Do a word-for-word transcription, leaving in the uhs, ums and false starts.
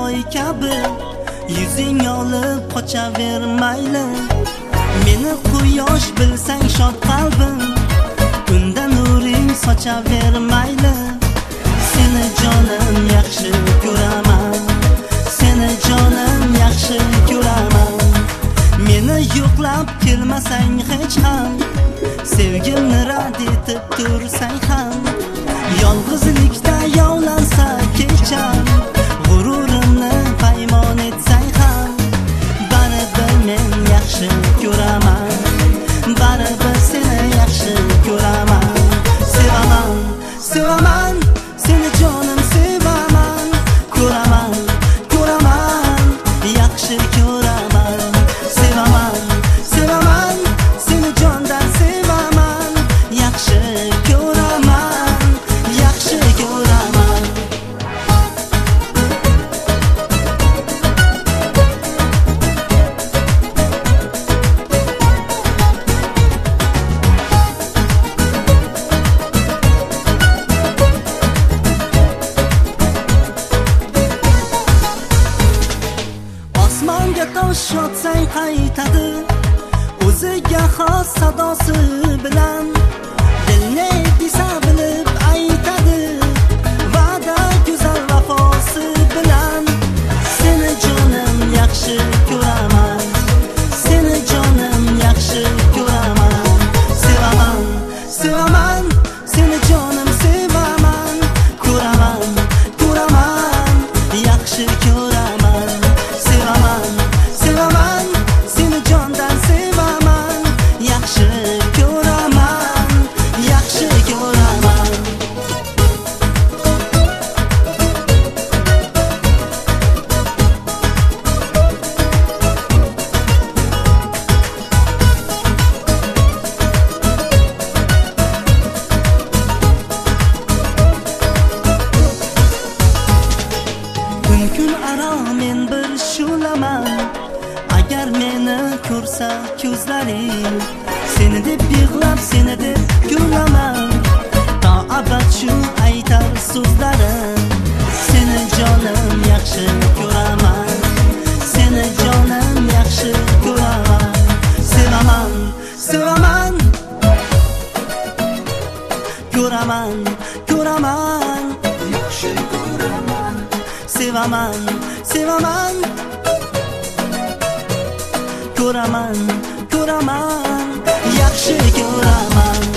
loy kabi yuzing olib qochaver mayli. Meni quyosh bilsang shod qalbim, unda nuring sochaver mayli. Seni jonim yaxshi ko'raman, seni jonim yaxshi ko'raman. Meni yo'qlab kelmasang hech ham, sevgimni rad etib tursang ham, yolg'izlikda yovlansa kecham, g'ururimni paymon etsang ham, baribir men yaxshi ko'raman, baribir seni yaxshi ko'raman. Sevaman, sevaman, seni jonim sevaman, ko'raman, ko'raman, yaxshi ko'raman. Sevaman, sevaman, seni jondan sevaman, yaxshi ko'raman, yaxshi ko'raman. Osmonga tosh otsang qaytadi, o'ziga xos sadosi bilan. Dilni desa bilib aytadi, va'da go'zal vafosi bilan. Seni jonim yaxshi ko'raman, seni jonim yaxshi ko'raman. Sevaman, sevaman, seni jonim sevaman, ko'raman, ko'raman, yaxshi ko'raman. Sevaman, sevaman, seni jondan sevaman, yaxshi ko'raman, yaxshi ko'raman. Kun aro men bir shulaman, agar meni ko'rsa ko'zlaring, seni deb yig'lab, seni deb kulaman, to abad shu aytar so'zlarim. Seni jonim yaxshi ko'raman, seni jonim yaxshi ko'raman. Sevaman, sevaman, ko'raman, ko'raman, yaxshi ko'raman. Sevaman, sevaman, ko'raman, ko'raman, yaxshi ko'raman.